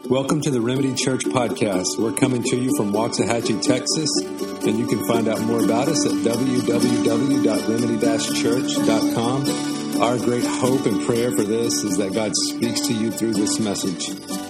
Welcome to the Remedy Church Podcast. We're coming to you from Waxahachie, Texas, and you can find out more about us at www.remedy-church.com. Our great hope and prayer for this is that God speaks to you through this message.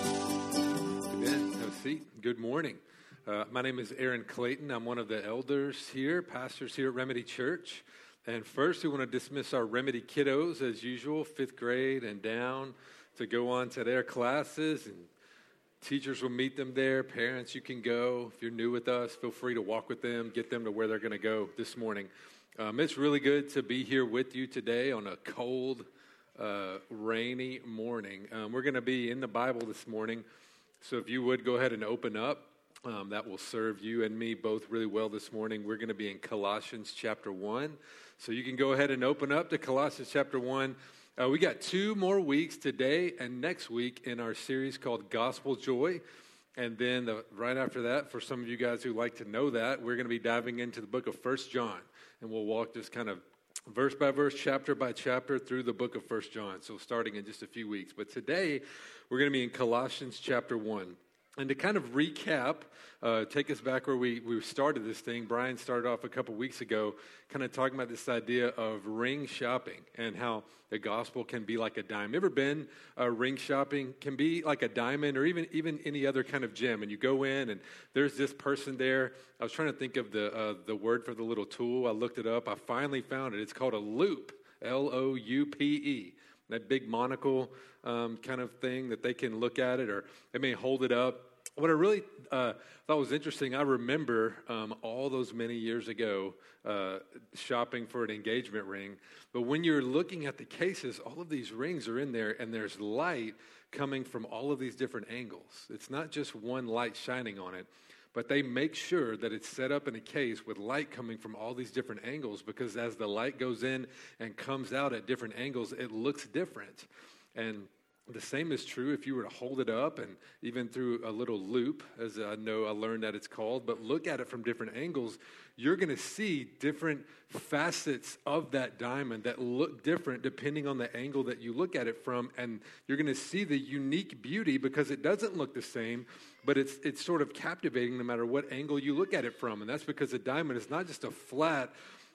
Amen. Have a seat. Good morning. My name is Aaron Clayton. I'm one of the elders here, pastors here at Remedy Church. And first, we want to dismiss our Remedy kiddos, as usual, 5th grade and down, to go on to their classes, and teachers will meet them there. Parents, you can go. If you're new with us, feel free to walk with them, get them to where they're going to go this morning. It's really good to be here with you today on a cold, rainy morning. We're going to be in the Bible this morning, so if you would go ahead and open up, that will serve you and me both really well this morning. We're going to be in Colossians chapter 1, so you can go ahead and open up to Colossians chapter 1. We got 2 more weeks today and next week in our series called Gospel Joy. And then right after that, for some of you guys who like to know that, we're going to be diving into the book of 1 John. And we'll walk just kind of verse by verse, chapter by chapter through the book of 1 John. So starting in just a few weeks. But today, we're going to be in Colossians chapter 1. And to kind of recap, take us back where we started this thing, Brian started off a couple weeks ago kind of talking about this idea of ring shopping and how the gospel can be like a dime. Ever been ring shopping? Can be like a diamond or even any other kind of gem. And you go in and there's this person there. I was trying to think of the word for the little tool. I looked it up. I finally found it. It's called a loupe, L-O-U-P-E. That big monocle kind of thing that they can look at it, or they may hold it up. What I really thought was interesting, I remember all those many years ago shopping for an engagement ring. But when you're looking at the cases, all of these rings are in there, and there's light coming from all of these different angles. It's not just one light shining on it, but they make sure that it's set up in a case with light coming from all these different angles, because as the light goes in and comes out at different angles, it looks different. And the same is true if you were to hold it up and even through a little loupe, as I know I learned that it's called, but look at it from different angles, you're going to see different facets of that diamond that look different depending on the angle that you look at it from, and you're going to see the unique beauty because it doesn't look the same, but it's sort of captivating no matter what angle you look at it from, and that's because a diamond is not just a flat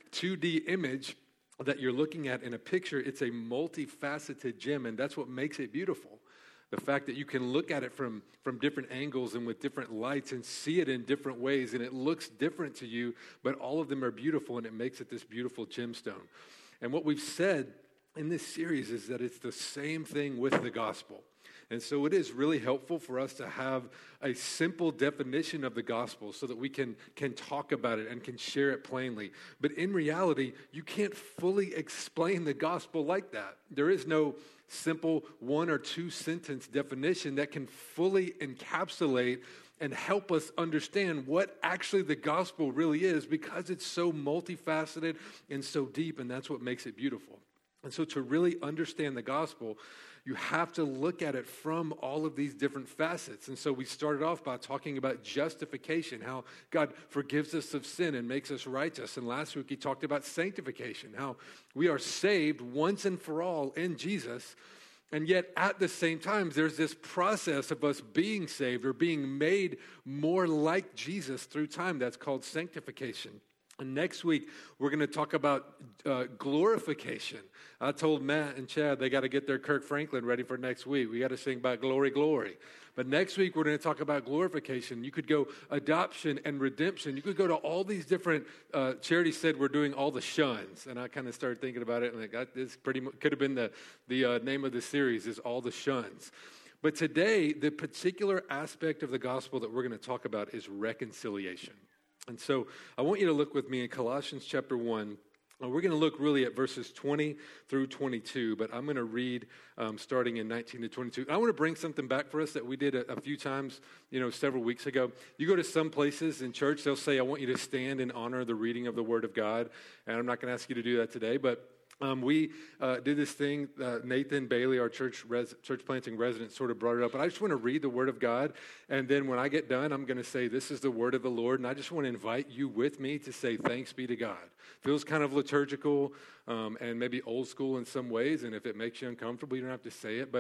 2D image that you're looking at in a picture. It's a multifaceted gem, and that's what makes it beautiful. The fact that you can look at it from different angles and with different lights and see it in different ways, and it looks different to you, but all of them are beautiful, and it makes it this beautiful gemstone. And what we've said in this series is that it's the same thing with the gospel. And so it is really helpful for us to have a simple definition of the gospel so that we can talk about it and can share it plainly. But in reality, you can't fully explain the gospel like that. There is no simple 1 or 2 sentence definition that can fully encapsulate and help us understand what actually the gospel really is, because it's so multifaceted and so deep, and that's what makes it beautiful. And so to really understand the gospel, you have to look at it from all of these different facets. And so we started off by talking about justification, how God forgives us of sin and makes us righteous. And last week he talked about sanctification, how we are saved once and for all in Jesus. And yet at the same time, there's this process of us being saved or being made more like Jesus through time. That's called sanctification. And next week, we're going to talk about glorification. I told Matt and Chad they got to get their Kirk Franklin ready for next week. We got to sing about glory, glory. But next week, we're going to talk about glorification. You could go adoption and redemption. You could go to all these different, Charity said we're doing all the shuns. And I kind of started thinking about it, and like, this could have been the name of the series, is All the Shuns. But today, the particular aspect of the gospel that we're going to talk about is reconciliation. And so I want you to look with me in Colossians chapter 1. We're going to look really at verses 20 through 22, but I'm going to read starting in 19 to 22. I want to bring something back for us that we did a few times, several weeks ago. You go to some places in church, they'll say, I want you to stand in honor of the reading of the Word of God. And I'm not going to ask you to do that today, but we did this thing, Nathan Bailey, our church planting resident, sort of brought it up. But I just want to read the Word of God. And then when I get done, I'm going to say, this is the Word of the Lord. And I just want to invite you with me to say, thanks be to God. Feels kind of liturgical and maybe old school in some ways. And if it makes you uncomfortable, you don't have to say it. But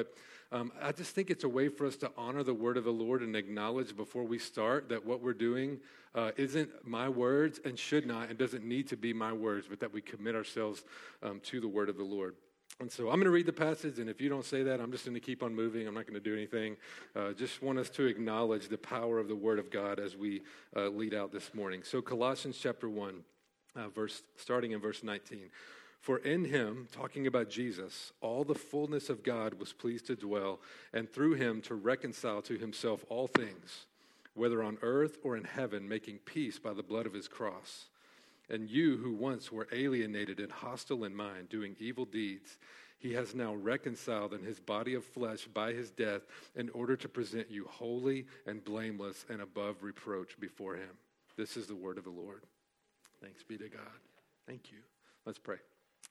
I just think it's a way for us to honor the word of the Lord and acknowledge before we start that what we're doing isn't my words and should not and doesn't need to be my words, but that we commit ourselves to the word of the Lord. And so I'm going to read the passage, and if you don't say that, I'm just going to keep on moving. I'm not going to do anything. Just want us to acknowledge the power of the Word of God as we lead out this morning. So Colossians chapter 1, starting in verse 19. For in him, talking about Jesus, all the fullness of God was pleased to dwell, and through him to reconcile to himself all things, whether on earth or in heaven, making peace by the blood of his cross. And you who once were alienated and hostile in mind, doing evil deeds, he has now reconciled in his body of flesh by his death in order to present you holy and blameless and above reproach before him. This is the word of the Lord. Thanks be to God. Thank you. Let's pray.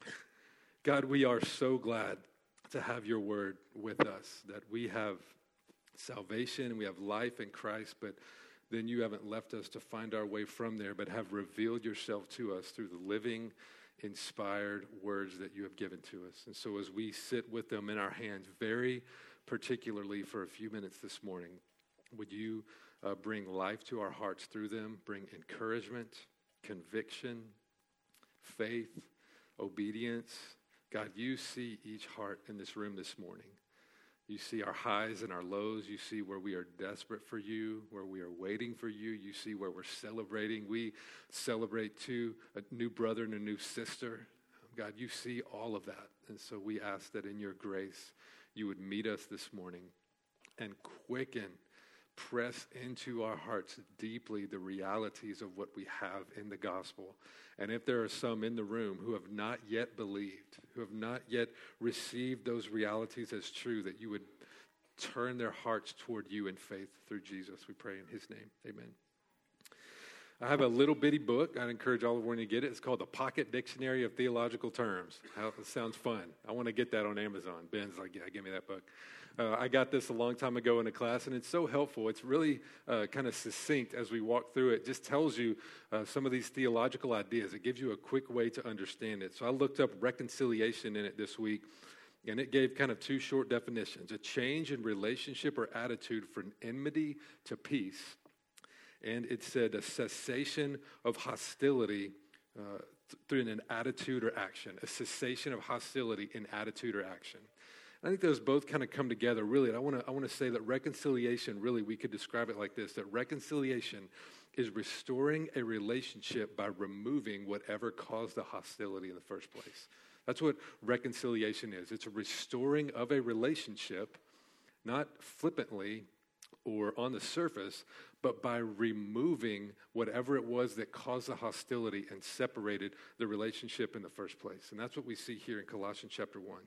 God, we are so glad to have your word with us, that we have salvation, we have life in Christ, but then you haven't left us to find our way from there, but have revealed yourself to us through the living, inspired words that you have given to us. And so as we sit with them in our hands, very particularly for a few minutes this morning, would you bring life to our hearts through them, bring encouragement, conviction, faith, obedience. God, you see each heart in this room this morning. You see our highs and our lows. You see where we are desperate for you, where we are waiting for you. You see where we're celebrating. We celebrate too, a new brother and a new sister. God, you see all of that. And so we ask that in your grace, you would meet us this morning and quicken, press into our hearts deeply the realities of what we have in the gospel. And if there are some in the room who have not yet believed, who have not yet received those realities as true, that you would turn their hearts toward you in faith through Jesus. We pray in his name. Amen. I have a little bitty book. I'd encourage all of you to get it. It's called The Pocket Dictionary of Theological Terms. It sounds fun. I want to get that on Amazon. Ben's like, yeah, give me that book. I got this a long time ago in a class, and it's so helpful. It's really kind of succinct as we walk through it. It just tells you some of these theological ideas. It gives you a quick way to understand it. So I looked up reconciliation in it this week, and it gave kind of two short definitions: a change in relationship or attitude from enmity to peace. And it said a cessation of hostility through an attitude or action. A cessation of hostility in attitude or action. I think those both kind of come together, really. And I want to say that reconciliation, really, we could describe it like this: that reconciliation is restoring a relationship by removing whatever caused the hostility in the first place. That's what reconciliation is. It's a restoring of a relationship, not flippantly or on the surface, but by removing whatever it was that caused the hostility and separated the relationship in the first place. And that's what we see here in Colossians chapter 1.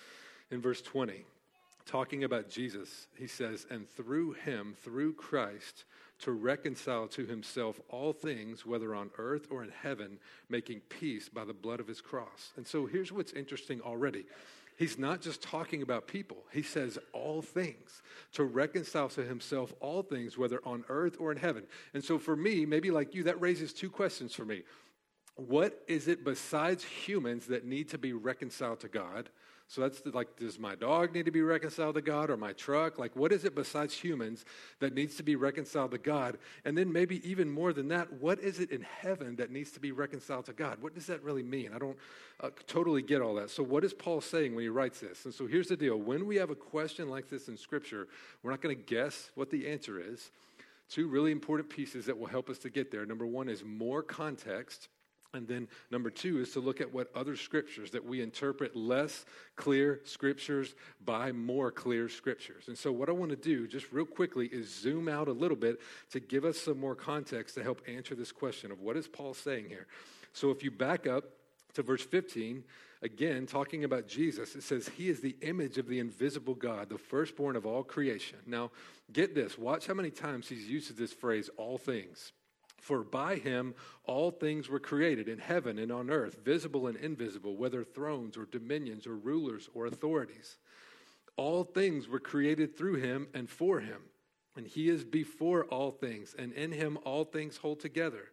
In verse 20, talking about Jesus, he says, and through him, through Christ, to reconcile to himself all things, whether on earth or in heaven, making peace by the blood of his cross. And so here's what's interesting already. He's not just talking about people. He says all things, to reconcile to himself all things, whether on earth or in heaven. And so for me, maybe like you, that raises two questions for me. What is it besides humans that need to be reconciled to God? So that's like, does my dog need to be reconciled to God, or my truck? Like, what is it besides humans that needs to be reconciled to God? And then maybe even more than that, what is it in heaven that needs to be reconciled to God? What does that really mean? I don't totally get all that. So what is Paul saying when he writes this? And so here's the deal. When we have a question like this in Scripture, we're not going to guess what the answer is. Two really important pieces that will help us to get there. Number one is more context. And then number two is to look at what other scriptures, that we interpret less clear scriptures by more clear scriptures. And so what I want to do just real quickly is zoom out a little bit to give us some more context to help answer this question of what is Paul saying here. So if you back up to verse 15, again, talking about Jesus, it says, he is the image of the invisible God, the firstborn of all creation. Now, get this. Watch how many times he's used this phrase, all things. For by him all things were created in heaven and on earth, visible and invisible, whether thrones or dominions or rulers or authorities. All things were created through him and for him. And he is before all things, and in him all things hold together.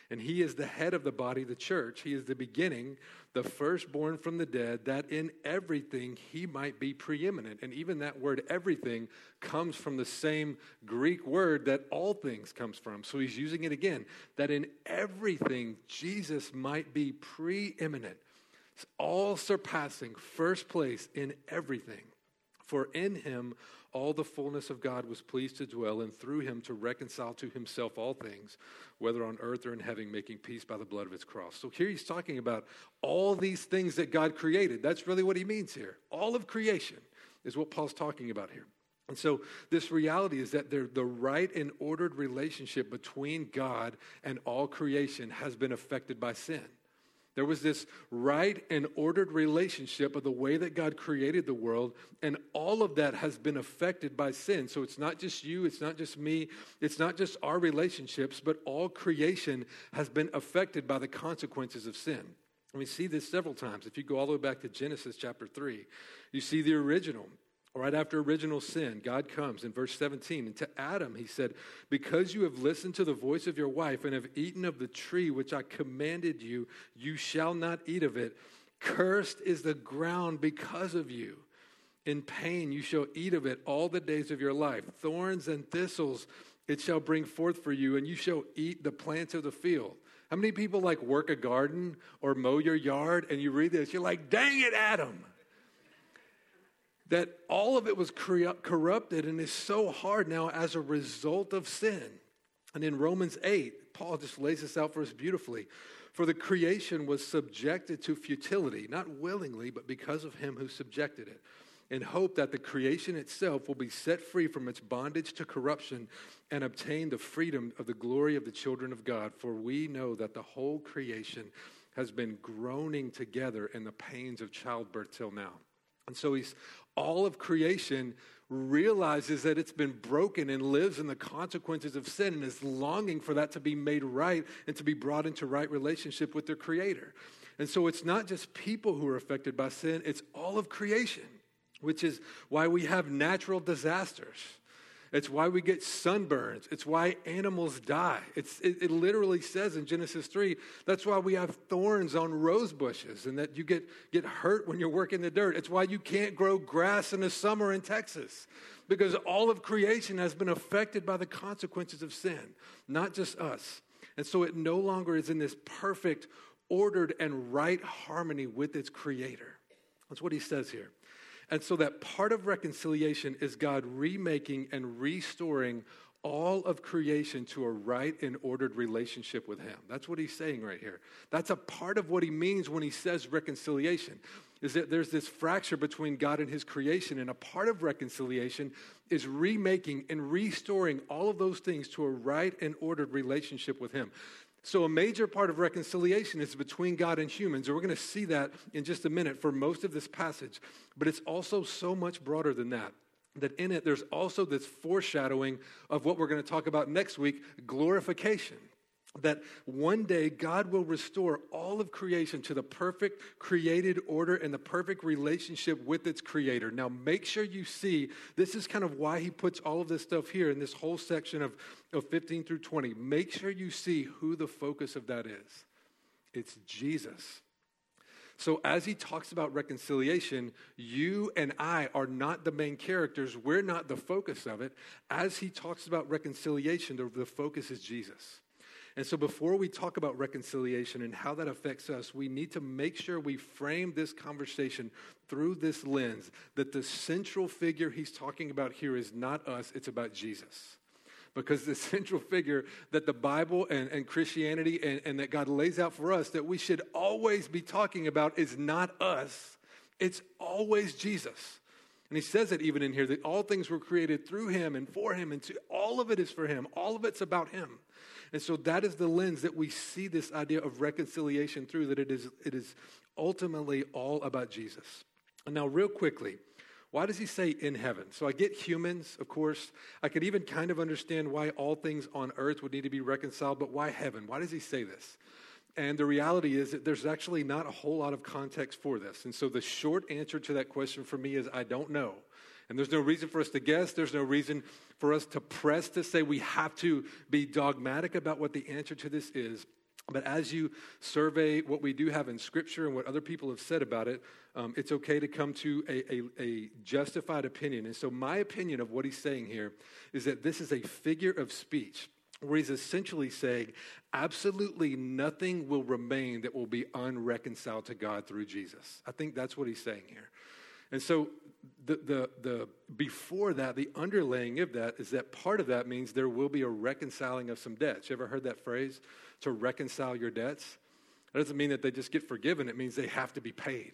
And he is the head of the body, the church. He is the beginning, the firstborn from the dead, that in everything he might be preeminent. And even that word everything comes from the same Greek word that all things comes from. So he's using it again, that in everything Jesus might be preeminent. It's all surpassing, first place in everything. For in him all the fullness of God was pleased to dwell, and through him to reconcile to himself all things, whether on earth or in heaven, making peace by the blood of his cross. So here he's talking about all these things that God created. That's really what he means here. All of creation is what Paul's talking about here. And so this reality is that the right and ordered relationship between God and all creation has been affected by sin. There was this right and ordered relationship of the way that God created the world, and all of that has been affected by sin. So it's not just you, it's not just me, it's not just our relationships, but all creation has been affected by the consequences of sin. And we see this several times. If you go all the way back to Genesis chapter 3, you see the original. Right after original sin, God comes in verse 17, and to Adam he said, because you have listened to the voice of your wife and have eaten of the tree which I commanded you, you shall not eat of it. Cursed is the ground because of you. In pain you shall eat of it all the days of your life. Thorns and thistles it shall bring forth for you, and you shall eat the plants of the field. How many people like work a garden or mow your yard, and you read this, you're like, dang it, Adam. That all of it was corrupted and is so hard now as a result of sin. And in Romans 8, Paul just lays this out for us beautifully. For the creation was subjected to futility, not willingly, but because of him who subjected it, in hope that the creation itself will be set free from its bondage to corruption and obtain the freedom of the glory of the children of God. For we know that the whole creation has been groaning together in the pains of childbirth till now. And so all of creation realizes that it's been broken and lives in the consequences of sin and is longing for that to be made right and to be brought into right relationship with their Creator. And so it's not just people who are affected by sin, it's all of creation, which is why we have natural disasters. It's why we get sunburns. It's why animals die. It literally says in Genesis 3, that's why we have thorns on rose bushes and that you get hurt when you're working the dirt. It's why you can't grow grass in the summer in Texas, because all of creation has been affected by the consequences of sin, not just us. And so it no longer is in this perfect, ordered, and right harmony with its Creator. That's what he says here. And so that part of reconciliation is God remaking and restoring all of creation to a right and ordered relationship with him. That's what he's saying right here. That's a part of what he means when he says reconciliation, is that there's this fracture between God and his creation, and a part of reconciliation is remaking and restoring all of those things to a right and ordered relationship with him. So a major part of reconciliation is between God and humans, and we're going to see that in just a minute for most of this passage. But it's also so much broader than that, that in it there's also this foreshadowing of what we're going to talk about next week, glorification. That one day God will restore all of creation to the perfect created order and the perfect relationship with its Creator. Now make sure you see, this is kind of why he puts all of this stuff here in this whole section of 15 through 20. Make sure you see who the focus of that is. It's Jesus. So as he talks about reconciliation, you and I are not the main characters. We're not the focus of it. As he talks about reconciliation, the focus is Jesus. And so before we talk about reconciliation and how that affects us, we need to make sure we frame this conversation through this lens, that the central figure he's talking about here is not us, it's about Jesus. Because the central figure that the Bible and Christianity and that God lays out for us that we should always be talking about is not us, it's always Jesus. And he says it even in here, that all things were created through him and for him, and all of it is for him. All of it's about him. And so that is the lens that we see this idea of reconciliation through, that it is ultimately all about Jesus. And now real quickly, why does he say in heaven? So I get humans, of course. I could even kind of understand why all things on earth would need to be reconciled, but why heaven? Why does he say this? And the reality is that there's actually not a whole lot of context for this. And so the short answer to that question for me is I don't know. And there's no reason for us to guess. There's no reason for us to press to say we have to be dogmatic about what the answer to this is. But as you survey what we do have in Scripture and what other people have said about it, it's okay to come to a justified opinion. And so my opinion of what he's saying here is that this is a figure of speech where he's essentially saying absolutely nothing will remain that will be unreconciled to God through Jesus. I think that's what he's saying here. And so the before that, the underlaying of that is that part of that means there will be a reconciling of some debts. You ever heard that phrase, to reconcile your debts? That doesn't mean that they just get forgiven. It means they have to be paid.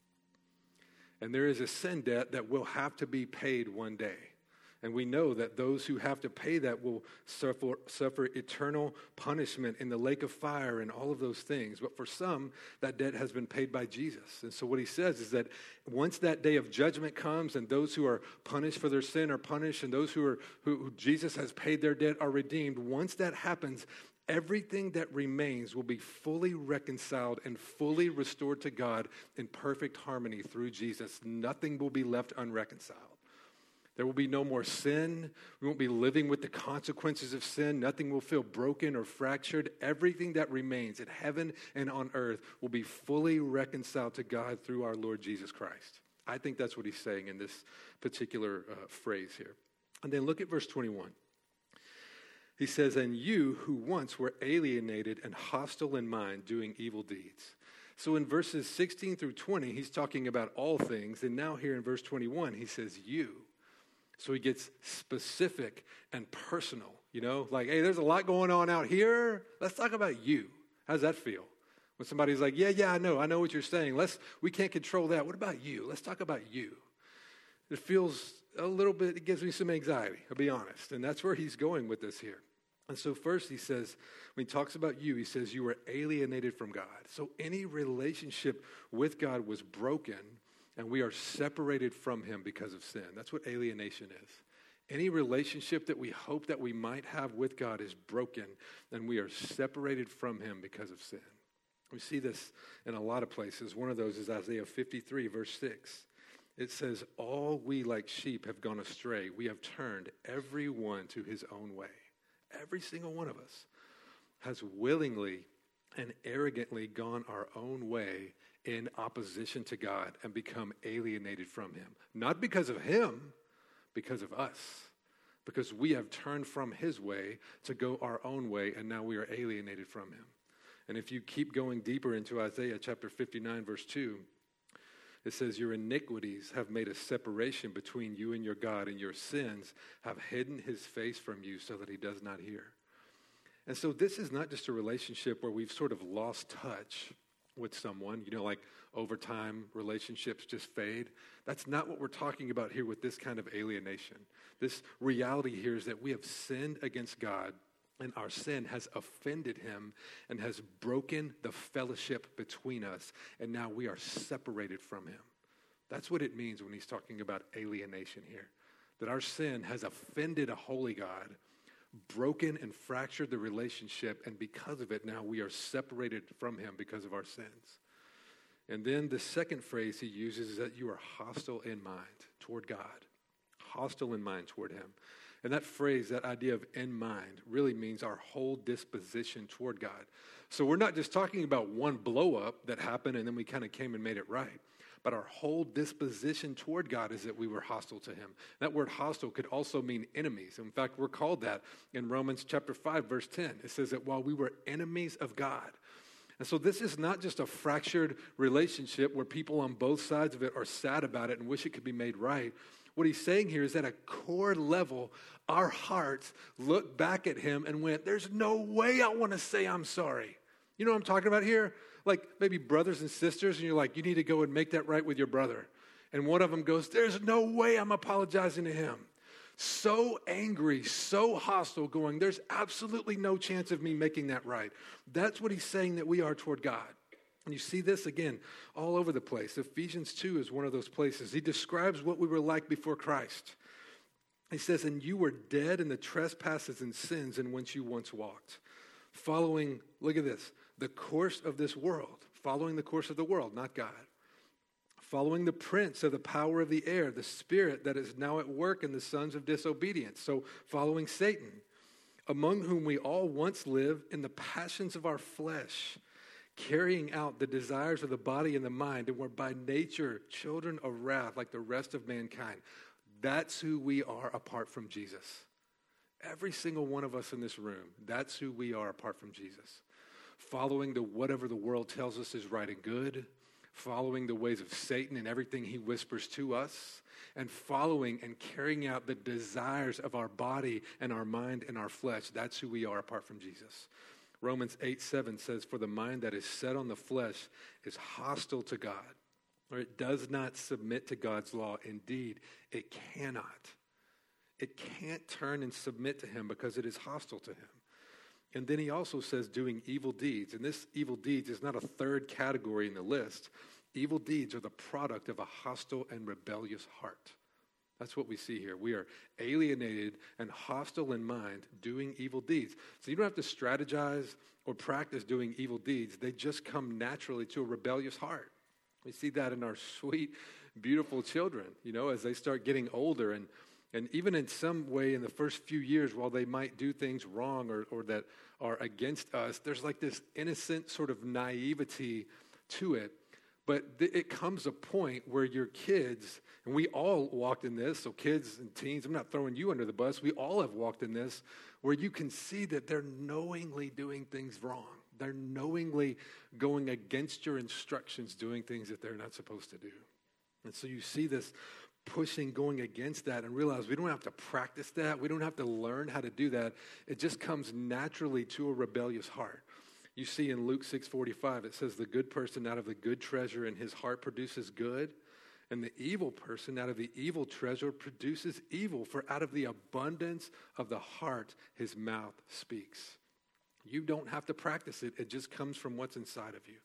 And there is a sin debt that will have to be paid one day. And we know that those who have to pay that will suffer eternal punishment in the lake of fire and all of those things. But for some, that debt has been paid by Jesus. And so what he says is that once that day of judgment comes and those who are punished for their sin are punished and those who Jesus has paid their debt are redeemed, once that happens, everything that remains will be fully reconciled and fully restored to God in perfect harmony through Jesus. Nothing will be left unreconciled. There will be no more sin. We won't be living with the consequences of sin. Nothing will feel broken or fractured. Everything that remains in heaven and on earth will be fully reconciled to God through our Lord Jesus Christ. I think that's what he's saying in this particular phrase here. And then look at verse 21. He says, "And you who once were alienated and hostile in mind, doing evil deeds." So in verses 16 through 20, he's talking about all things. And now here in verse 21, he says, you. So he gets specific and personal, like, hey, there's a lot going on out here. Let's talk about you. How does that feel? When somebody's like, yeah, I know what you're saying. We can't control that. What about you? Let's talk about you. It feels a little bit, it gives me some anxiety, I'll be honest. And that's where he's going with this here. And so first he says, when he talks about you, he says you were alienated from God. So any relationship with God was broken, and we are separated from him because of sin. That's what alienation is. Any relationship that we hope that we might have with God is broken, and we are separated from him because of sin. We see this in a lot of places. One of those is Isaiah 53, verse 6. It says, all we like sheep have gone astray. We have turned every one to his own way. Every single one of us has willingly and arrogantly gone our own way in opposition to God and become alienated from him. Not because of him, because of us. Because we have turned from his way to go our own way, and now we are alienated from him. And if you keep going deeper into Isaiah chapter 59, verse 2, it says, your iniquities have made a separation between you and your God, and your sins have hidden his face from you so that he does not hear. And so this is not just a relationship where we've sort of lost touch with someone, like over time relationships just fade. That's not what we're talking about here with this kind of alienation. This reality here is that we have sinned against God, and our sin has offended him and has broken the fellowship between us, and now we are separated from him. That's what it means when he's talking about alienation here, that our sin has offended a holy God, broken and fractured the relationship, and because of it, now we are separated from him because of our sins. And then the second phrase he uses is that you are hostile in mind toward God, hostile in mind toward him. And that phrase, that idea of in mind, really means our whole disposition toward God. So we're not just talking about one blow up that happened and then we kind of came and made it right. But our whole disposition toward God is that we were hostile to him. That word hostile could also mean enemies. In fact, we're called that in Romans chapter 5, verse 10. It says that while we were enemies of God. And so this is not just a fractured relationship where people on both sides of it are sad about it and wish it could be made right. What he's saying here is at a core level, our hearts looked back at him and went, there's no way I want to say I'm sorry. You know what I'm talking about here? Like maybe brothers and sisters, and you're like, you need to go and make that right with your brother. And one of them goes, there's no way I'm apologizing to him. So angry, so hostile, going, there's absolutely no chance of me making that right. That's what he's saying that we are toward God. And you see this again all over the place. Ephesians 2 is one of those places. He describes what we were like before Christ. He says, and you were dead in the trespasses and sins in which you once walked, following, look at this, the course of this world, following the course of the world, not God, following the prince of the power of the air, the spirit that is now at work in the sons of disobedience, so following Satan, among whom we all once lived in the passions of our flesh, carrying out the desires of the body and the mind, and were by nature children of wrath like the rest of mankind. That's who we are apart from Jesus. Every single one of us in this room, that's who we are apart from Jesus. Following whatever the world tells us is right and good, following the ways of Satan and everything he whispers to us, and following and carrying out the desires of our body and our mind and our flesh. That's who we are apart from Jesus. Romans 8:7 says, "For the mind that is set on the flesh is hostile to God," or it does not submit to God's law. Indeed, it cannot. It can't turn and submit to him because it is hostile to him. And then he also says doing evil deeds. And this evil deeds is not a third category in the list. Evil deeds are the product of a hostile and rebellious heart. That's what we see here. We are alienated and hostile in mind doing evil deeds. So you don't have to strategize or practice doing evil deeds. They just come naturally to a rebellious heart. We see that in our sweet, beautiful children, as they start getting older. And even in some way in the first few years, while they might do things wrong or that are against us, there's like this innocent sort of naivety to it. But it comes a point where your kids, and we all walked in this, so kids and teens, I'm not throwing you under the bus, we all have walked in this, where you can see that they're knowingly doing things wrong. They're knowingly going against your instructions, doing things that they're not supposed to do. And so you see this pushing, going against that, and realize we don't have to practice that. We don't have to learn how to do that. It just comes naturally to a rebellious heart. You see in Luke 6:45, it says, "The good person out of the good treasure in his heart produces good, and the evil person out of the evil treasure produces evil, for out of the abundance of the heart his mouth speaks." You don't have to practice it. It just comes from what's inside of you.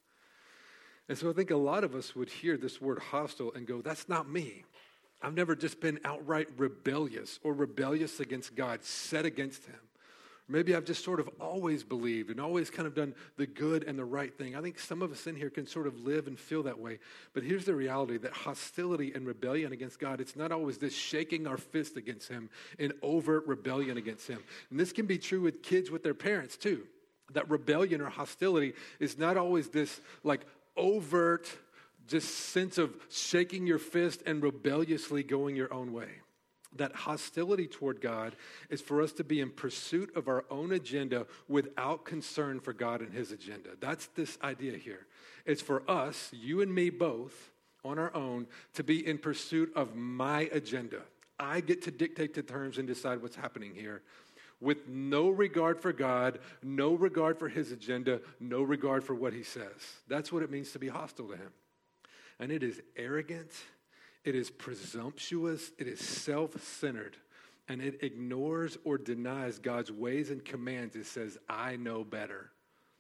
And so I think a lot of us would hear this word hostile and go, that's not me. I've never just been outright rebellious or rebellious against God, set against him. Maybe I've just sort of always believed and always kind of done the good and the right thing. I think some of us in here can sort of live and feel that way. But here's the reality, that hostility and rebellion against God, it's not always this shaking our fist against him in overt rebellion against him. And this can be true with kids with their parents too. That rebellion or hostility is not always this like overt just sense of shaking your fist and rebelliously going your own way. That hostility toward God is for us to be in pursuit of our own agenda without concern for God and his agenda. That's this idea here. It's for us, you and me both, on our own, to be in pursuit of my agenda. I get to dictate the terms and decide what's happening here with no regard for God, no regard for his agenda, no regard for what he says. That's what it means to be hostile to him. And it is arrogant. It is presumptuous, it is self-centered, and it ignores or denies God's ways and commands. It says, I know better,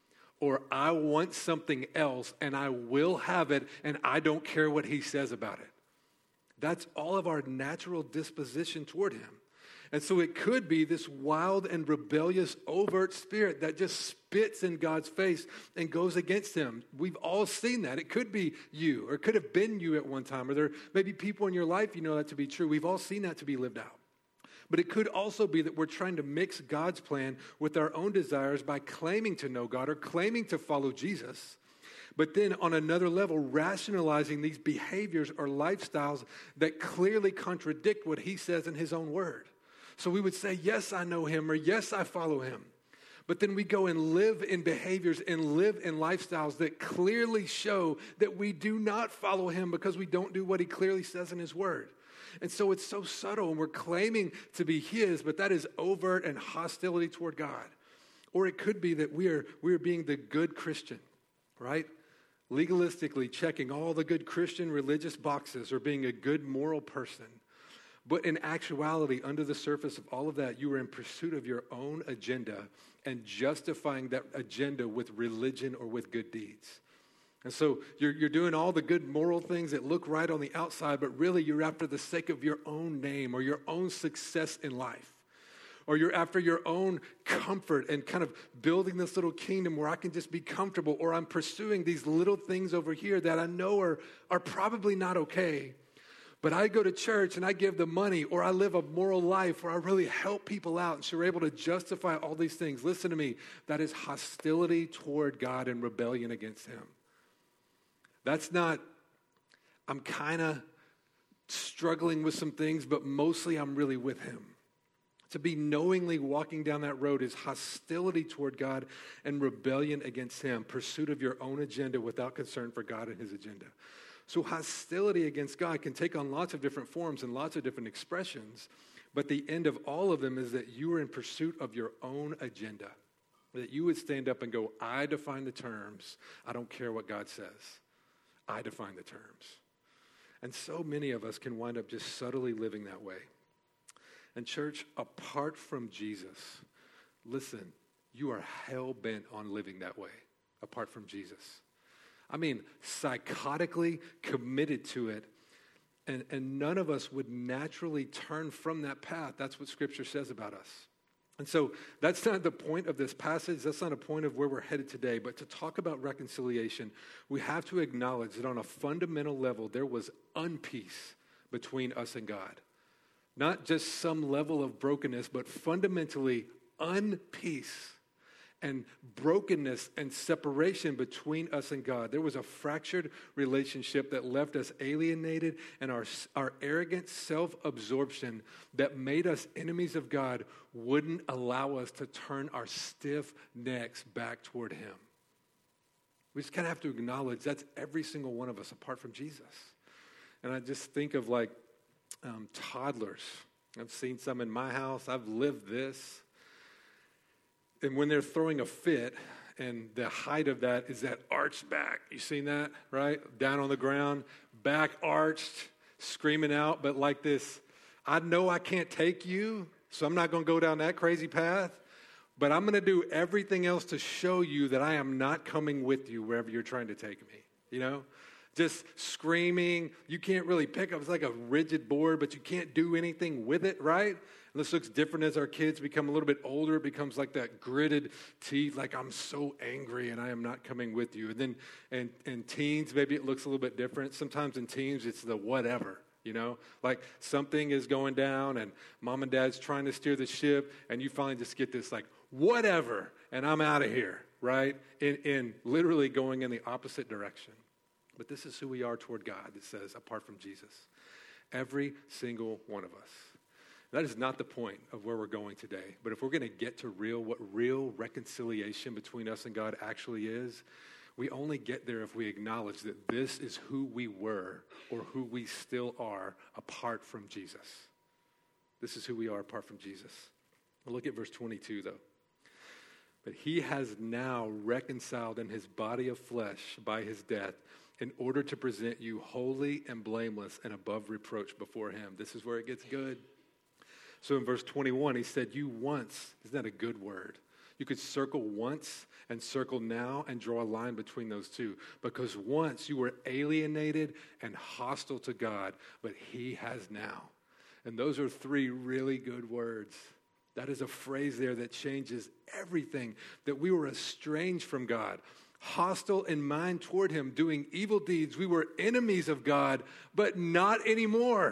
or I want something else, and I will have it, and I don't care what he says about it. That's all of our natural disposition toward him. And so it could be this wild and rebellious, overt spirit that just spits in God's face and goes against him. We've all seen that. It could be you, or it could have been you at one time, or there may be people in your life you know that to be true. We've all seen that to be lived out. But it could also be that we're trying to mix God's plan with our own desires by claiming to know God or claiming to follow Jesus. But then on another level, rationalizing these behaviors or lifestyles that clearly contradict what he says in his own word. So we would say, yes, I know him, or yes, I follow him. But then we go and live in behaviors and live in lifestyles that clearly show that we do not follow him because we don't do what he clearly says in his word. And so it's so subtle, and we're claiming to be his, but that is overt and hostility toward God. Or it could be that we are being the good Christian, right? Legalistically checking all the good Christian religious boxes, or being a good moral person. But in actuality, under the surface of all of that, you are in pursuit of your own agenda and justifying that agenda with religion or with good deeds. And so you're doing all the good moral things that look right on the outside, but really you're after the sake of your own name or your own success in life. Or you're after your own comfort and kind of building this little kingdom where I can just be comfortable, or I'm pursuing these little things over here that I know are probably not okay. But I go to church and I give the money, or I live a moral life, or I really help people out. And so we're able to justify all these things. Listen to me. That is hostility toward God and rebellion against him. That's not, I'm kind of struggling with some things, but mostly I'm really with him. To be knowingly walking down that road is hostility toward God and rebellion against him, pursuit of your own agenda without concern for God and his agenda. So hostility against God can take on lots of different forms and lots of different expressions, but the end of all of them is that you are in pursuit of your own agenda, that you would stand up and go, I define the terms. I don't care what God says. I define the terms. And so many of us can wind up just subtly living that way. And church, apart from Jesus, listen, you are hell-bent on living that way, apart from Jesus. I mean, psychotically committed to it, and none of us would naturally turn from that path. That's what Scripture says about us. And so that's not the point of this passage. That's not a point of where we're headed today. But to talk about reconciliation, we have to acknowledge that on a fundamental level, there was unpeace between us and God. Not just some level of brokenness, but fundamentally unpeace and brokenness and separation between us and God. There was a fractured relationship that left us alienated, and our arrogant self-absorption that made us enemies of God wouldn't allow us to turn our stiff necks back toward him. We just kind of have to acknowledge that's every single one of us apart from Jesus. And I just think of like toddlers. I've seen some in my house. I've lived this. And when they're throwing a fit, and the height of that is that arched back. You seen that, right? Down on the ground, back arched, screaming out, but like this, I know I can't take you, so I'm not going to go down that crazy path, but I'm going to do everything else to show you that I am not coming with you wherever you're trying to take me, you know? Just screaming. You can't really pick up. It's like a rigid board, but you can't do anything with it, right? And this looks different as our kids become a little bit older. It becomes like that gritted teeth, like I'm so angry and I am not coming with you. And then in teens, maybe it looks a little bit different. Sometimes in teens, it's the whatever, you know? Like something is going down and mom and dad's trying to steer the ship, and you finally just get this like, whatever, and I'm out of here, right? In literally going in the opposite direction. But this is who we are toward God, it says, apart from Jesus. Every single one of us. That is not the point of where we're going today. But if we're going to get to what real reconciliation between us and God actually is, we only get there if we acknowledge that this is who we were or who we still are apart from Jesus. This is who we are apart from Jesus. Well, look at verse 22, though. But he has now reconciled in his body of flesh by his death, in order to present you holy and blameless and above reproach before him. This is where it gets good. So in verse 21, he said, you once, isn't that a good word? You could circle once and circle now and draw a line between those two. Because once you were alienated and hostile to God, but he has now. And those are three really good words. That is a phrase there that changes everything. That we were estranged from God, hostile in mind toward him, doing evil deeds. We were enemies of God, but not anymore.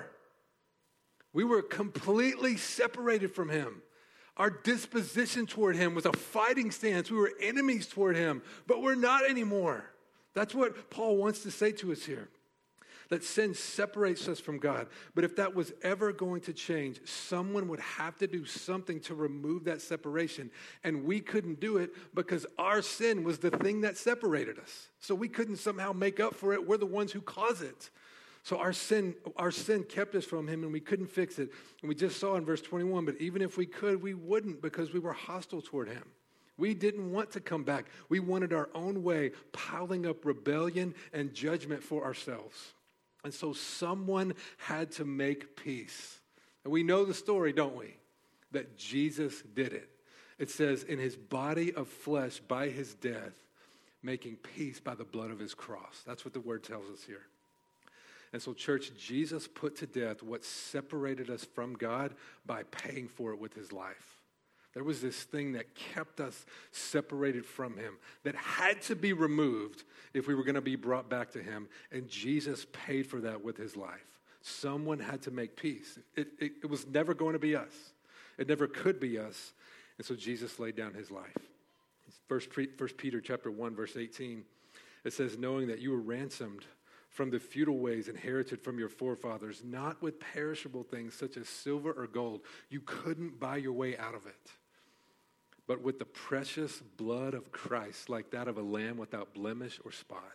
We were completely separated from him. Our disposition toward him was a fighting stance. We were enemies toward him, but we're not anymore. That's what Paul wants to say to us here. That sin separates us from God. But if that was ever going to change, someone would have to do something to remove that separation. And we couldn't do it because our sin was the thing that separated us. So we couldn't somehow make up for it. We're the ones who caused it. So our sin kept us from him, and we couldn't fix it. And we just saw in verse 21, but even if we could, we wouldn't, because we were hostile toward him. We didn't want to come back. We wanted our own way, piling up rebellion and judgment for ourselves. And so someone had to make peace. And we know the story, don't we? That Jesus did it. It says, in his body of flesh, by his death, making peace by the blood of his cross. That's what the word tells us here. And so, church, Jesus put to death what separated us from God by paying for it with his life. There was this thing that kept us separated from him that had to be removed if we were going to be brought back to him. And Jesus paid for that with his life. Someone had to make peace. It was never going to be us. It never could be us. And so Jesus laid down his life. First Peter chapter 1, verse 18, it says, knowing that you were ransomed from the futile ways inherited from your forefathers, not with perishable things such as silver or gold. You couldn't buy your way out of it, but with the precious blood of Christ, like that of a lamb without blemish or spot.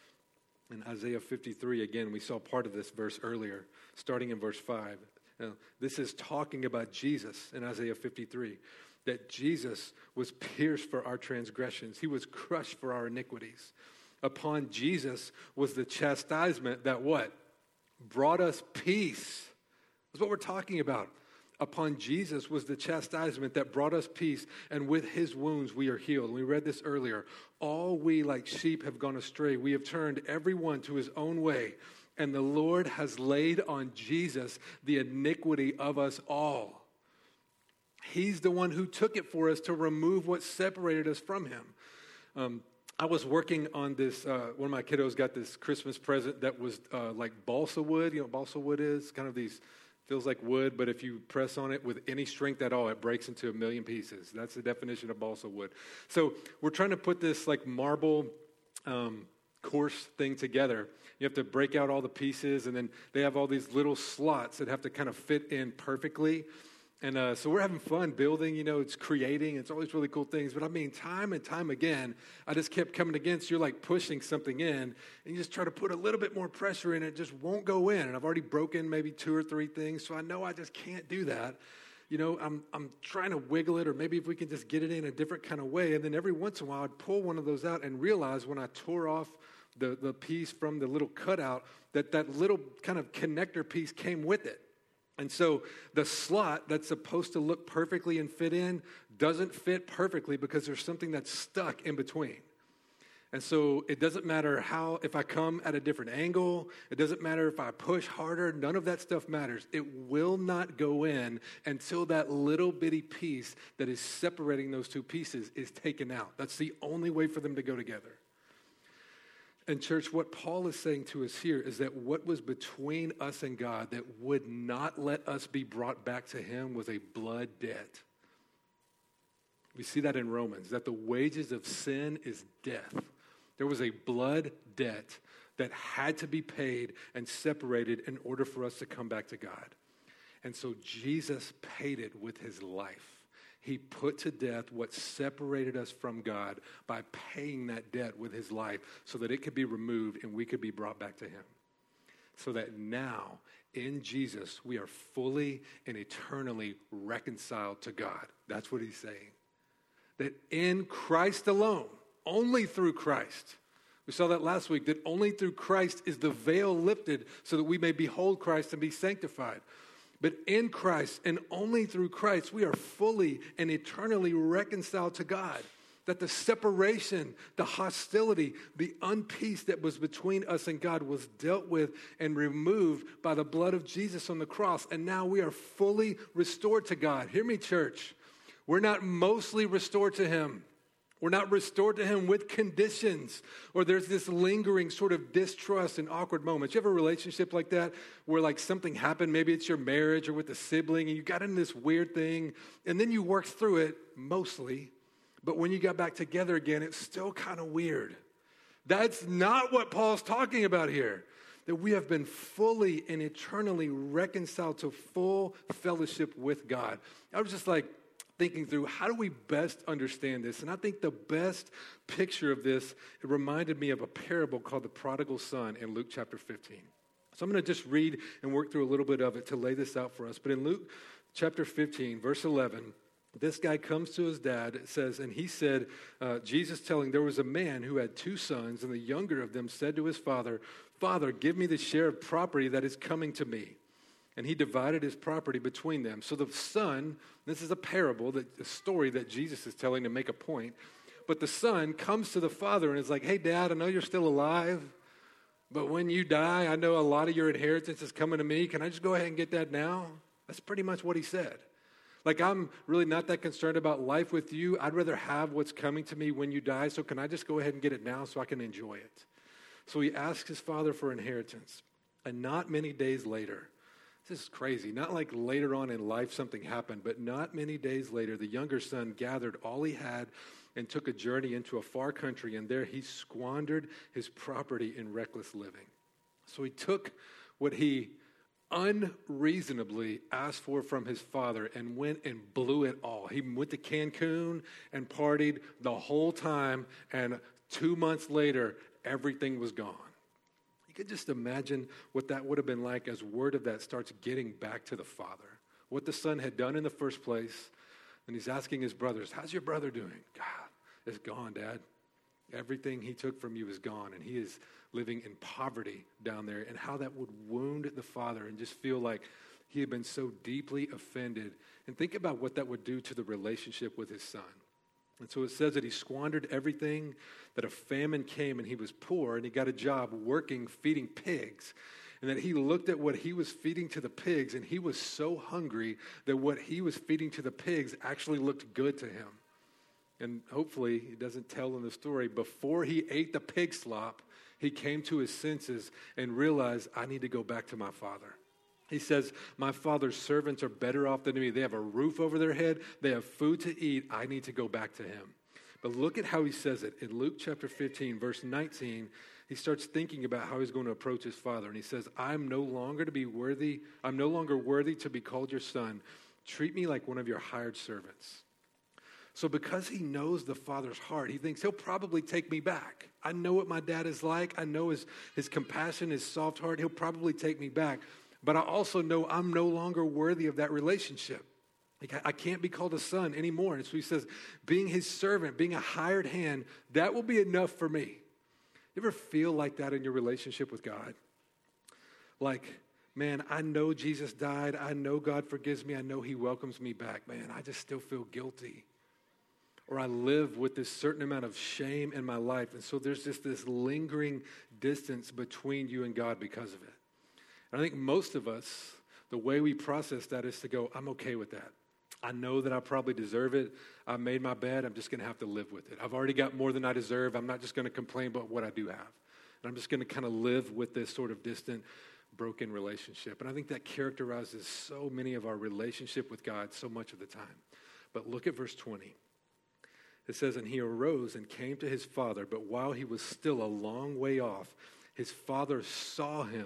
In Isaiah 53, again, we saw part of this verse earlier, starting in verse 5. Now, this is talking about Jesus in Isaiah 53, that Jesus was pierced for our transgressions. He was crushed for our iniquities. Upon Jesus was the chastisement that what? Brought us peace. That's what we're talking about. Upon Jesus was the chastisement that brought us peace, and with his wounds we are healed. We read this earlier. All we like sheep have gone astray. We have turned everyone to his own way, and the Lord has laid on Jesus the iniquity of us all. He's the one who took it for us to remove what separated us from him. I was working on this, one of my kiddos got this Christmas present that was like balsa wood. You know what balsa wood is? Kind of these, feels like wood, but if you press on it with any strength at all, it breaks into a million pieces. That's the definition of balsa wood. So we're trying to put this like marble course thing together. You have to break out all the pieces, and then they have all these little slots that have to kind of fit in perfectly. And so we're having fun building, it's creating, it's all these really cool things. But I mean, time and time again, I just kept coming against, you're like pushing something in, and you just try to put a little bit more pressure in, it just won't go in. And I've already broken maybe 2 or 3 things, so I know I just can't do that. I'm trying to wiggle it, or maybe if we can just get it in a different kind of way. And then every once in a while, I'd pull one of those out and realize when I tore off the piece from the little cutout, that little kind of connector piece came with it. And so the slot that's supposed to look perfectly and fit in doesn't fit perfectly because there's something that's stuck in between. And so it doesn't matter if I come at a different angle, it doesn't matter if I push harder, none of that stuff matters. It will not go in until that little bitty piece that is separating those 2 pieces is taken out. That's the only way for them to go together. And church, what Paul is saying to us here is that what was between us and God that would not let us be brought back to him was a blood debt. We see that in Romans, that the wages of sin is death. There was a blood debt that had to be paid and separated in order for us to come back to God. And so Jesus paid it with his life. He put to death what separated us from God by paying that debt with his life so that it could be removed and we could be brought back to him. So that now, in Jesus, we are fully and eternally reconciled to God. That's what he's saying. That in Christ alone, only through Christ, we saw that last week, that only through Christ is the veil lifted so that we may behold Christ and be sanctified. But in Christ and only through Christ, we are fully and eternally reconciled to God. That the separation, the hostility, the unpeace that was between us and God was dealt with and removed by the blood of Jesus on the cross. And now we are fully restored to God. Hear me, church. We're not mostly restored to him. We're not restored to him with conditions, or there's this lingering sort of distrust and awkward moments. You have a relationship like that where like something happened, maybe it's your marriage or with a sibling, and you got in this weird thing, and then you worked through it mostly, but when you got back together again, it's still kind of weird. That's not what Paul's talking about here. That we have been fully and eternally reconciled to full fellowship with God. I was just like, thinking through how do we best understand this? And I think the best picture of this, it reminded me of a parable called the prodigal son in Luke chapter 15. So I'm going to just read and work through a little bit of it to lay this out for us. But in Luke chapter 15, verse 11, this guy comes to his dad, it says, and he said, Jesus telling, there was a man who had 2 sons, and the younger of them said to his father, Father, give me the share of property that is coming to me. And he divided his property between them. So the son, this is a parable, a story that Jesus is telling to make a point. But the son comes to the father and is like, hey, Dad, I know you're still alive, but when you die, I know a lot of your inheritance is coming to me. Can I just go ahead and get that now? That's pretty much what he said. Like, I'm really not that concerned about life with you. I'd rather have what's coming to me when you die, so can I just go ahead and get it now so I can enjoy it? So he asks his father for inheritance. And not many days later, this is crazy, not like later on in life something happened, but not many days later, the younger son gathered all he had and took a journey into a far country, and there he squandered his property in reckless living. So he took what he unreasonably asked for from his father and went and blew it all. He went to Cancun and partied the whole time, and 2 months later, everything was gone. You could just imagine what that would have been like as word of that starts getting back to the father. What the son had done in the first place, and he's asking his brothers, how's your brother doing? God, it's gone, Dad. Everything he took from you is gone, and he is living in poverty down there, and how that would wound the father and just feel like he had been so deeply offended. And think about what that would do to the relationship with his son. And so it says that he squandered everything, that a famine came and he was poor, and he got a job working, feeding pigs. And that he looked at what he was feeding to the pigs, and he was so hungry that what he was feeding to the pigs actually looked good to him. And hopefully, he doesn't tell in the story, before he ate the pig slop, he came to his senses and realized, I need to go back to my father. He says, my father's servants are better off than me. They have a roof over their head. They have food to eat. I need to go back to him. But look at how he says it. In Luke chapter 15, verse 19, he starts thinking about how he's going to approach his father. And he says, I'm no longer worthy to be called your son. Treat me like one of your hired servants. So because he knows the father's heart, he thinks he'll probably take me back. I know what my dad is like. I know his compassion, his soft heart. He'll probably take me back. But I also know I'm no longer worthy of that relationship. I can't be called a son anymore. And so he says, being his servant, being a hired hand, that will be enough for me. You ever feel like that in your relationship with God? Like, man, I know Jesus died. I know God forgives me. I know he welcomes me back. Man, I just still feel guilty. Or I live with this certain amount of shame in my life. And so there's just this lingering distance between you and God because of it. And I think most of us, the way we process that is to go, I'm okay with that. I know that I probably deserve it. I made my bed. I'm just going to have to live with it. I've already got more than I deserve. I'm not just going to complain about what I do have. And I'm just going to kind of live with this sort of distant, broken relationship. And I think that characterizes so many of our relationship with God so much of the time. But look at verse 20. It says, and he arose and came to his father, but while he was still a long way off, his father saw him.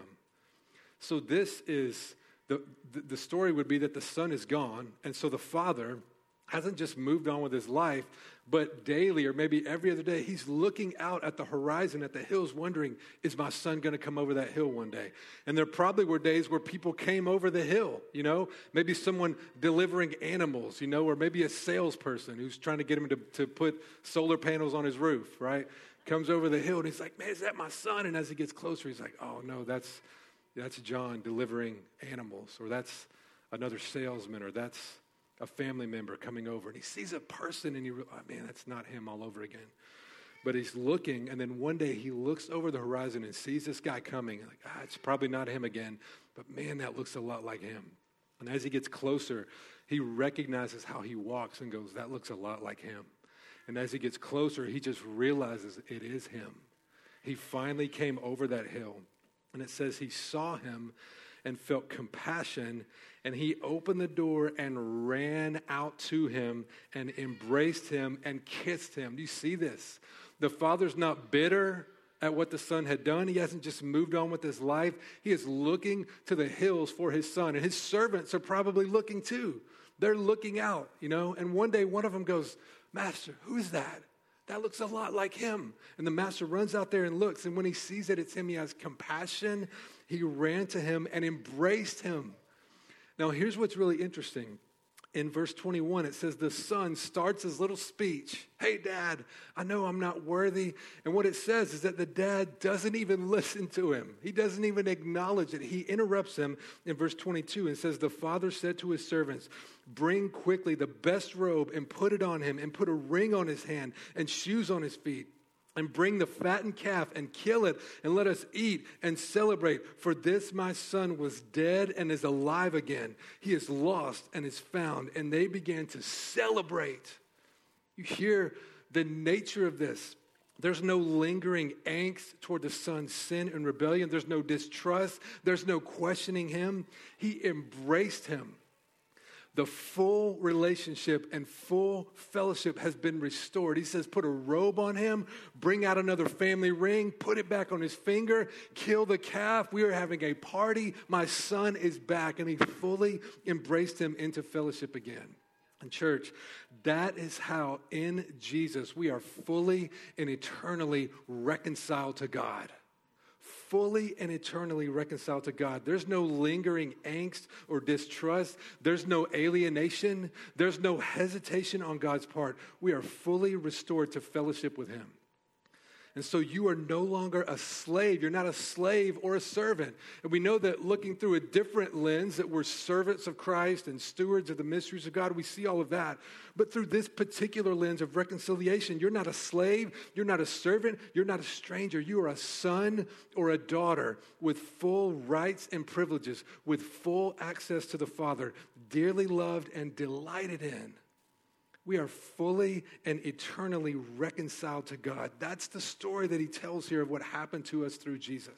So this is, the story would be that the son is gone, and so the father hasn't just moved on with his life, but daily or maybe every other day, he's looking out at the horizon, at the hills, wondering, is my son going to come over that hill one day? And there probably were days where people came over the hill, maybe someone delivering animals, or maybe a salesperson who's trying to get him to put solar panels on his roof, right? Comes over the hill, and he's like, man, is that my son? And as he gets closer, he's like, oh, no, that's John delivering animals, or that's another salesman, or that's a family member coming over. And he sees a person, and he realizes, oh, man, that's not him all over again. But he's looking, and then one day he looks over the horizon and sees this guy coming. Like, it's probably not him again, but man, that looks a lot like him. And as he gets closer, he recognizes how he walks and goes, that looks a lot like him. And as he gets closer, he just realizes it is him. He finally came over that hill. And it says he saw him and felt compassion, and he opened the door and ran out to him and embraced him and kissed him. Do you see this? The father's not bitter at what the son had done. He hasn't just moved on with his life. He is looking to the hills for his son, and his servants are probably looking too. They're looking out, and one day one of them goes, Master, who is that? That looks a lot like him. And the master runs out there and looks. And when he sees that it's him, he has compassion. He ran to him and embraced him. Now, here's what's really interesting. In verse 21, it says the son starts his little speech. Hey, Dad, I know I'm not worthy. And what it says is that the dad doesn't even listen to him. He doesn't even acknowledge it. He interrupts him in verse 22 and says, the father said to his servants, bring quickly the best robe and put it on him, and put a ring on his hand and shoes on his feet. And bring the fattened calf and kill it, and let us eat and celebrate. For this my son was dead and is alive again. He is lost and is found. And they began to celebrate. You hear the nature of this. There's no lingering angst toward the Son's sin and rebellion. There's no distrust. There's no questioning him. He embraced him. The full relationship and full fellowship has been restored. He says, put a robe on him, bring out another family ring, put it back on his finger, kill the calf. We are having a party. My son is back. And he fully embraced him into fellowship again. And church, that is how in Jesus we are fully and eternally reconciled to God. Fully and eternally reconciled to God. There's no lingering angst or distrust. There's no alienation. There's no hesitation on God's part. We are fully restored to fellowship with him. And so you are no longer a slave. You're not a slave or a servant. And we know that looking through a different lens, that we're servants of Christ and stewards of the mysteries of God. We see all of that. But through this particular lens of reconciliation, you're not a slave. You're not a servant. You're not a stranger. You are a son or a daughter with full rights and privileges, with full access to the Father, dearly loved and delighted in. We are fully and eternally reconciled to God. That's the story that he tells here of what happened to us through Jesus.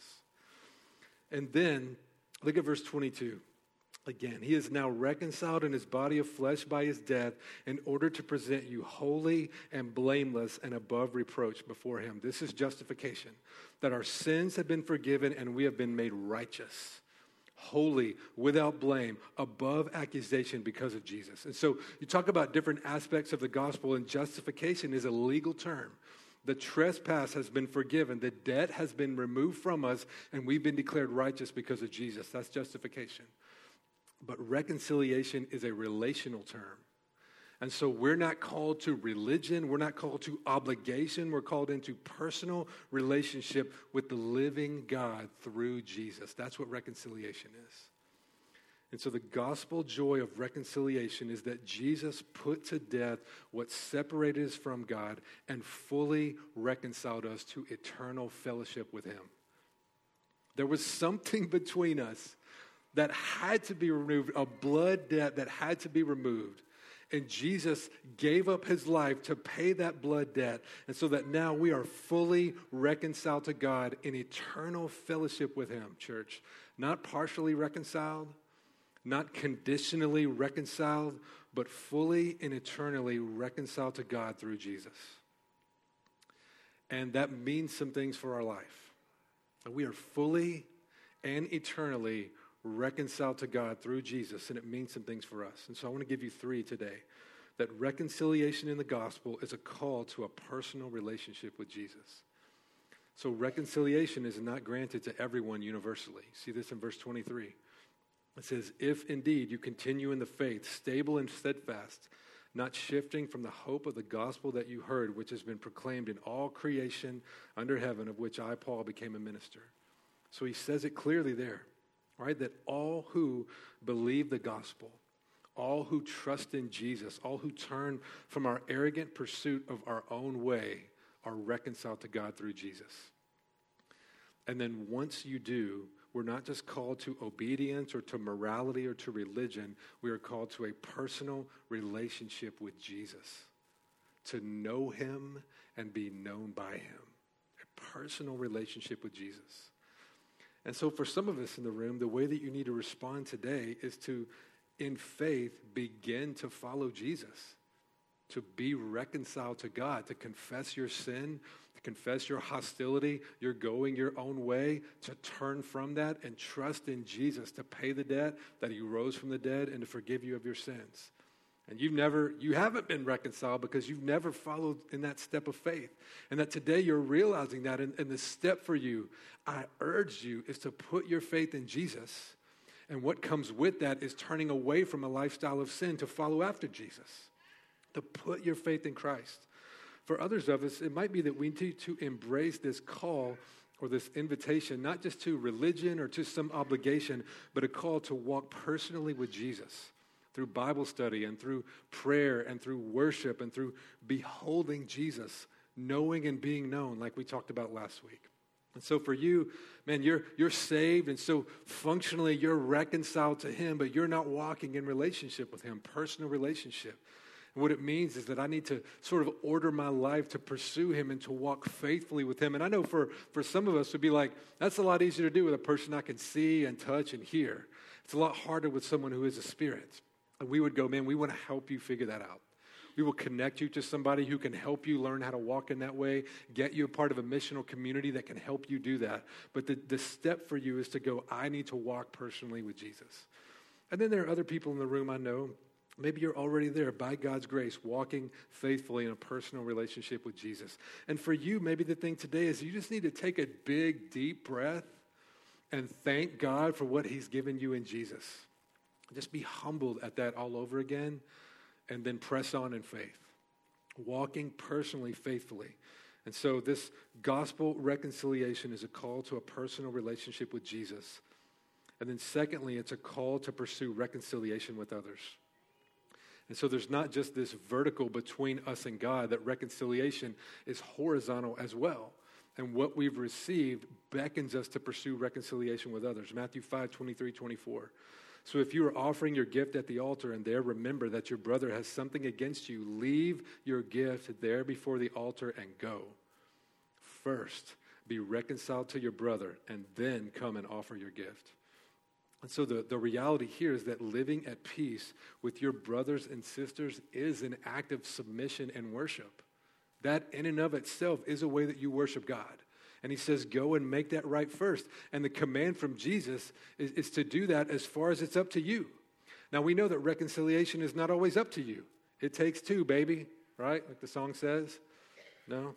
And then, look at verse 22. Again, he is now reconciled in his body of flesh by his death in order to present you holy and blameless and above reproach before him. This is justification, that our sins have been forgiven and we have been made righteous. Holy, without blame, above accusation because of Jesus. And so you talk about different aspects of the gospel, and justification is a legal term. The trespass has been forgiven. The debt has been removed from us, and we've been declared righteous because of Jesus. That's justification. But reconciliation is a relational term. And so we're not called to religion. We're not called to obligation. We're called into personal relationship with the living God through Jesus. That's what reconciliation is. And so the gospel joy of reconciliation is that Jesus put to death what separated us from God and fully reconciled us to eternal fellowship with him. There was something between us that had to be removed, a blood debt that had to be removed. And Jesus gave up his life to pay that blood debt. And so that now we are fully reconciled to God in eternal fellowship with him, church. Not partially reconciled, not conditionally reconciled, but fully and eternally reconciled to God through Jesus. And that means some things for our life. We are fully and eternally reconciled to God through Jesus, and it means some things for us. And so I want to give you three today. That reconciliation in the gospel is a call to a personal relationship with Jesus. So reconciliation is not granted to everyone universally. See this in verse 23. It says, if indeed you continue in the faith, stable and steadfast, not shifting from the hope of the gospel that you heard, which has been proclaimed in all creation under heaven, of which I, Paul, became a minister. So he says it clearly there. Right, that all who believe the gospel, all who trust in Jesus, all who turn from our arrogant pursuit of our own way are reconciled to God through Jesus. And then once you do, we're not just called to obedience or to morality or to religion. We are called to a personal relationship with Jesus, to know him and be known by him. A personal relationship with Jesus. And so for some of us in the room, the way that you need to respond today is to, in faith, begin to follow Jesus, to be reconciled to God, to confess your sin, to confess your hostility, you're going your own way, to turn from that and trust in Jesus to pay the debt, that he rose from the dead, and to forgive you of your sins. And you haven't been reconciled because you've never followed in that step of faith. And that today you're realizing that. And the step for you, I urge you, is to put your faith in Jesus. And what comes with that is turning away from a lifestyle of sin to follow after Jesus. To put your faith in Christ. For others of us, it might be that we need to embrace this call or this invitation, not just to religion or to some obligation, but a call to walk personally with Jesus. Through Bible study and through prayer and through worship and through beholding Jesus, knowing and being known like we talked about last week. And so for you, man, you're saved, and so functionally you're reconciled to him, but you're not walking in relationship with him, personal relationship. What it means is that I need to sort of order my life to pursue him and to walk faithfully with him. And I know for some of us, it would be like, that's a lot easier to do with a person I can see and touch and hear. It's a lot harder with someone who is a spirit. And we would go, man, we want to help you figure that out. We will connect you to somebody who can help you learn how to walk in that way, get you a part of a missional community that can help you do that. But the step for you is to go, I need to walk personally with Jesus. And then there are other people in the room I know. Maybe you're already there by God's grace, walking faithfully in a personal relationship with Jesus. And for you, maybe the thing today is you just need to take a big, deep breath and thank God for what he's given you in Jesus. Just be humbled at that all over again, and then press on in faith, walking personally, faithfully. And so this gospel reconciliation is a call to a personal relationship with Jesus. And then secondly, it's a call to pursue reconciliation with others. And so there's not just this vertical between us and God, that reconciliation is horizontal as well. And what we've received beckons us to pursue reconciliation with others. Matthew 5:23-24. So if you are offering your gift at the altar and there remember that your brother has something against you, leave your gift there before the altar and go. First, be reconciled to your brother and then come and offer your gift. And so the reality here is that living at peace with your brothers and sisters is an act of submission and worship. That in and of itself is a way that you worship God. And he says, go and make that right first. And the command from Jesus is to do that as far as it's up to you. Now, we know that reconciliation is not always up to you. It takes two, baby, right? Like the song says. No?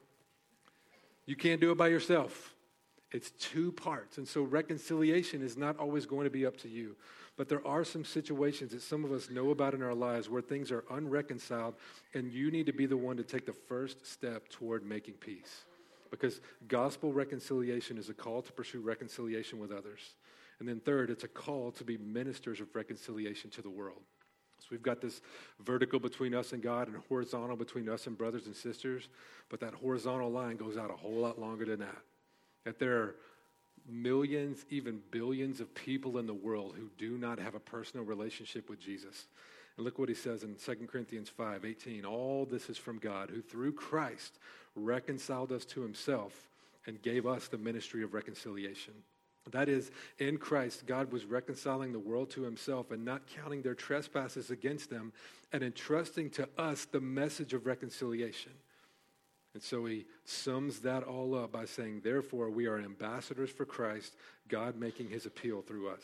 You can't do it by yourself. It's two parts. And so reconciliation is not always going to be up to you. But there are some situations that some of us know about in our lives where things are unreconciled, and you need to be the one to take the first step toward making peace. Because gospel reconciliation is a call to pursue reconciliation with others. And then third, it's a call to be ministers of reconciliation to the world. So we've got this vertical between us and God and horizontal between us and brothers and sisters. But that horizontal line goes out a whole lot longer than that. That there are millions, even billions of people in the world who do not have a personal relationship with Jesus. And look what he says in 2 Corinthians 5:18. All this is from God, who through Christ reconciled us to himself and gave us the ministry of reconciliation. That is, in Christ, God was reconciling the world to himself and not counting their trespasses against them and entrusting to us the message of reconciliation. And so he sums that all up by saying, therefore, we are ambassadors for Christ, God making his appeal through us.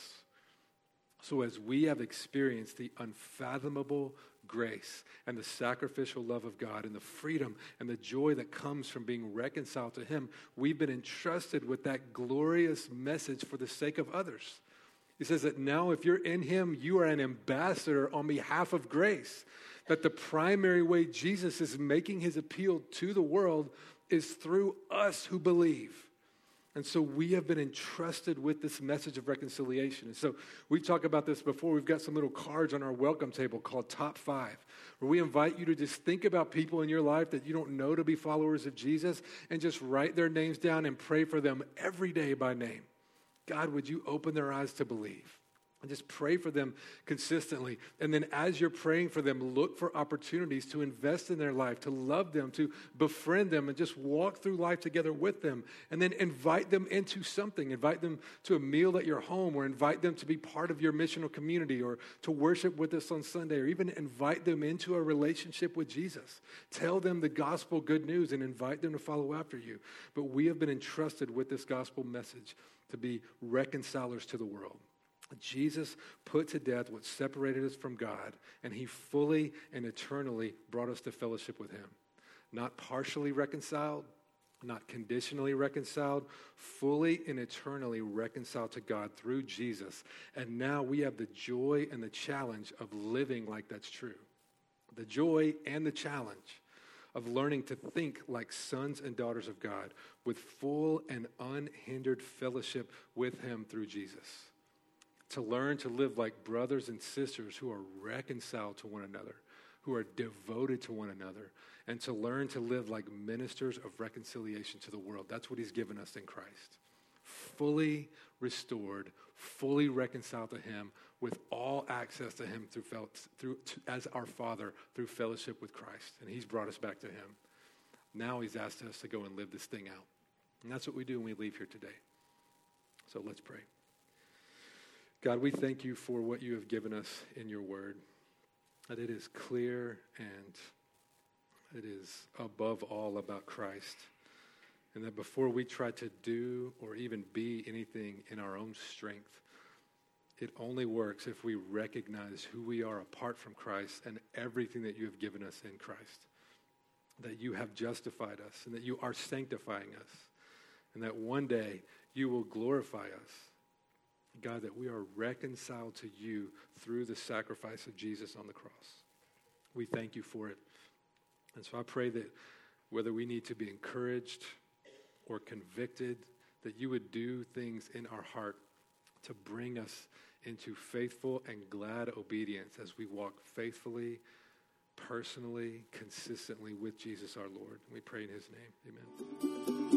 So as we have experienced the unfathomable grace and the sacrificial love of God and the freedom and the joy that comes from being reconciled to him, we've been entrusted with that glorious message for the sake of others. He says that now if you're in him, you are an ambassador on behalf of grace. That the primary way Jesus is making his appeal to the world is through us who believe. And so we have been entrusted with this message of reconciliation. And so we've talked about this before. We've got some little cards on our welcome table called Top 5, where we invite you to just think about people in your life that you don't know to be followers of Jesus and just write their names down and pray for them every day by name. God, would you open their eyes to believe? And just pray for them consistently. And then as you're praying for them, look for opportunities to invest in their life, to love them, to befriend them, and just walk through life together with them. And then invite them into something. Invite them to a meal at your home, or invite them to be part of your missional community, or to worship with us on Sunday, or even invite them into a relationship with Jesus. Tell them the gospel good news and invite them to follow after you. But we have been entrusted with this gospel message to be reconcilers to the world. Jesus put to death what separated us from God, and he fully and eternally brought us to fellowship with him. Not partially reconciled, not conditionally reconciled, fully and eternally reconciled to God through Jesus. And now we have the joy and the challenge of living like that's true. The joy and the challenge of learning to think like sons and daughters of God with full and unhindered fellowship with him through Jesus. To learn to live like brothers and sisters who are reconciled to one another, who are devoted to one another, and to learn to live like ministers of reconciliation to the world. That's what he's given us in Christ. Fully restored, fully reconciled to him with all access to him as our Father through fellowship with Christ. And he's brought us back to him. Now he's asked us to go and live this thing out. And that's what we do when we leave here today. So let's pray. God, we thank you for what you have given us in your word, that it is clear and it is above all about Christ. And that before we try to do or even be anything in our own strength, it only works if we recognize who we are apart from Christ and everything that you have given us in Christ. That you have justified us and that you are sanctifying us. And that one day you will glorify us. God, that we are reconciled to you through the sacrifice of Jesus on the cross. We thank you for it. And so I pray that whether we need to be encouraged or convicted, that you would do things in our heart to bring us into faithful and glad obedience as we walk faithfully, personally, consistently with Jesus our Lord. We pray in his name. Amen.